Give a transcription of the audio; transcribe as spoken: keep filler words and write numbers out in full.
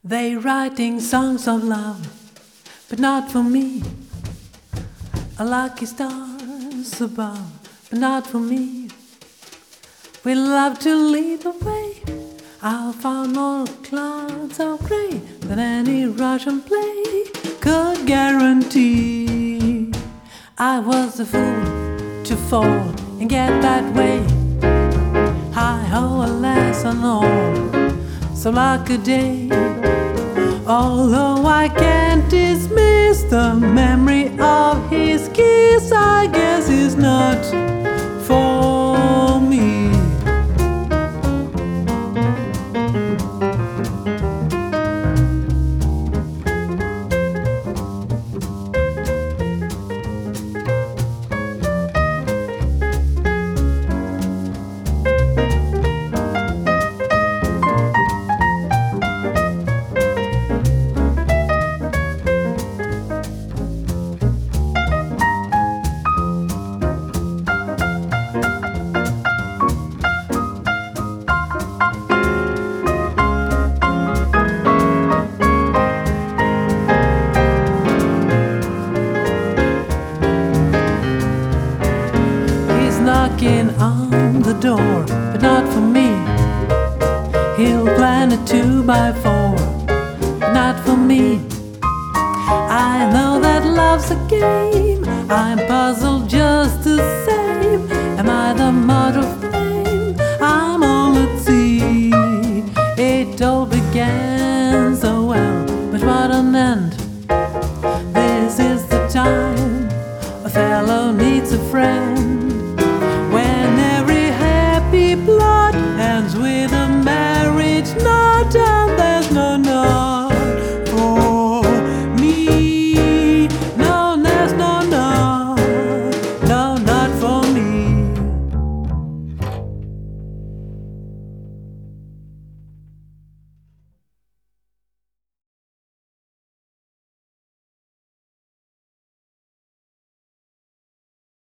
They writing songs of love, but not for me. A lucky stars above, but not for me. We love to lead the way. I'll find more clouds so grey than any Russian play could guarantee. I was a fool to fall and get that way. Hi-ho, alas and all, so like a day. Although I can't dismiss the memory of his kiss, I guess it's not for me. Knocking on the door, but not for me. He'll plan a two by four, but not for me. I know that love's a game. I'm puzzled just the same. Am I the mud of flame? I'm all at sea. It all began so well, but what an end. This is the time a fellow needs a friend.